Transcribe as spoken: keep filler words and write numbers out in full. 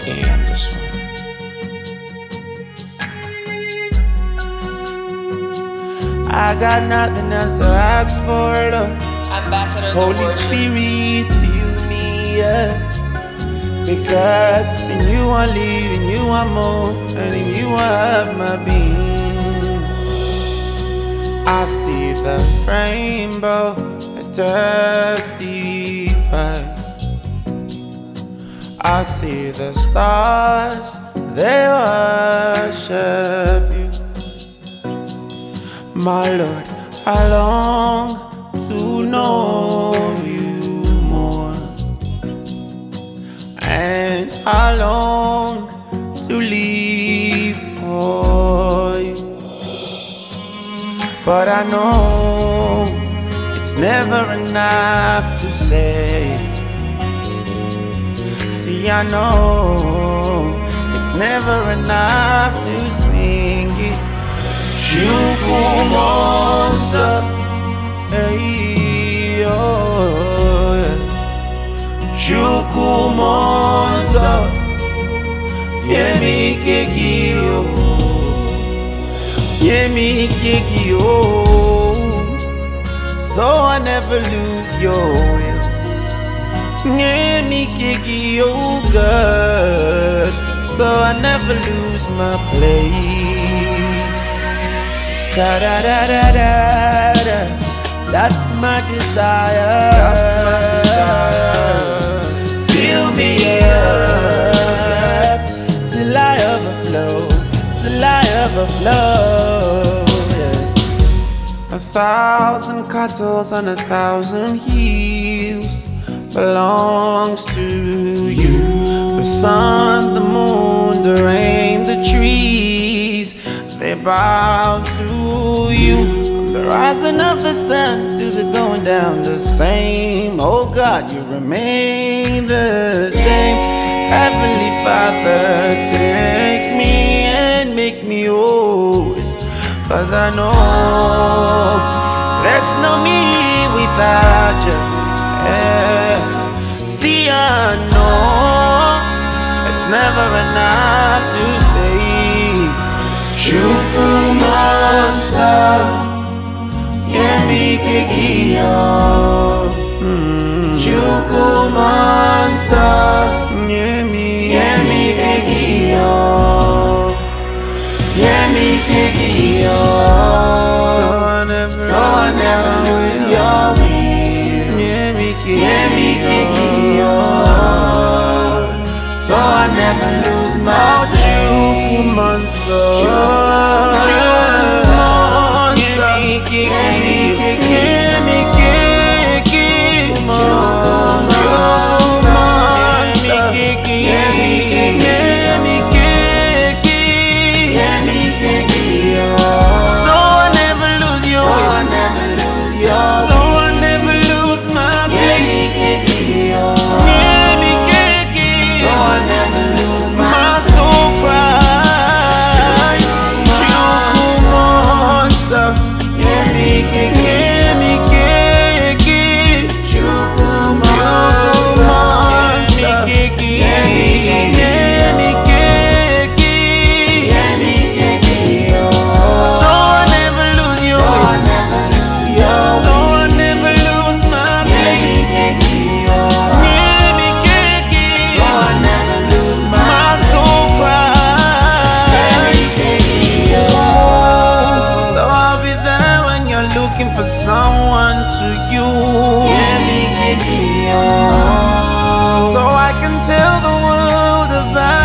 A on this one. I got nothing else to ask for, Lord. Ambassadors Holy Spirit, fill me up. Because in you I live, in you I move, and in you I have my being. I see the rainbow that testifies. I see the stars, they worship you. My Lord, I long to know you more, and I long to live for you. But I know it's never enough to say. See, I know it's never enough to sing it. Chukumonza, hey, oh, yeah. Chukumonza, yemi kekio, yemi kekio. So I never lose your will. Yemi kekio, God. So I never lose my place. Da da da da da da. That's my desire. That's my desire. Fill me up till I overflow, till I overflow. Yeah. A thousand cattle on a thousand hills belongs to you. The sun, the moon, the rain, the trees, they bow to you. From the rising of the sun to the going down the same. Oh God, you remain the same. Heavenly Father, take me and make me yours. Cause I know there's no me without you. Yeah. See, I know it's never enough to say. Chukumonza, yemi kekio. Chukumonza, yemi yemi kekio, yemi kekio. So I never, so I never lose your will. Yemi kekio. So I never lose my Chukumonza. For someone to you, so I can tell the world about